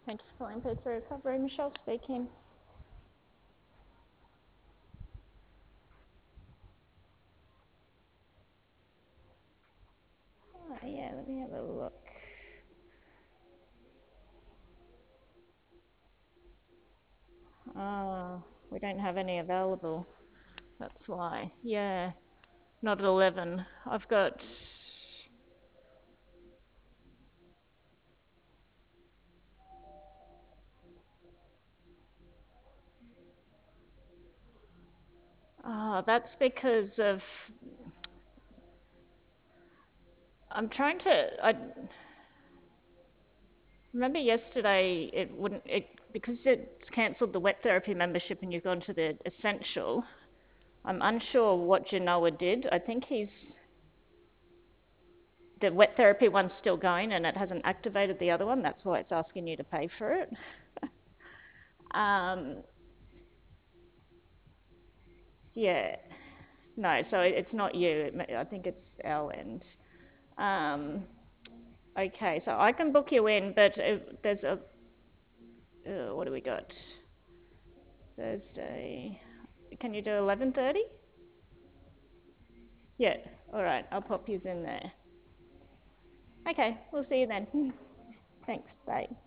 Thank you for calling Pizza Recovery. Michelle speaking. Yeah, let me have a look. Oh, we don't have any available. That's why. Yeah, not at 11. I've got. Oh, that's because of. I'm trying to. I remember yesterday it wouldn't. Because it's cancelled the wet therapy membership and you've gone to the essential. I'm unsure what Genoa did. I think the wet therapy one's still going and it hasn't activated the other one. That's why it's asking you to pay for it. Um, yeah, no, so it's not you. I think it's our end. Um, okay, so I can book you in, but there's a. What do we got? Thursday. Can you do 11:30? Yeah. All right. I'll pop you in there. Okay. We'll see you then. Thanks. Bye.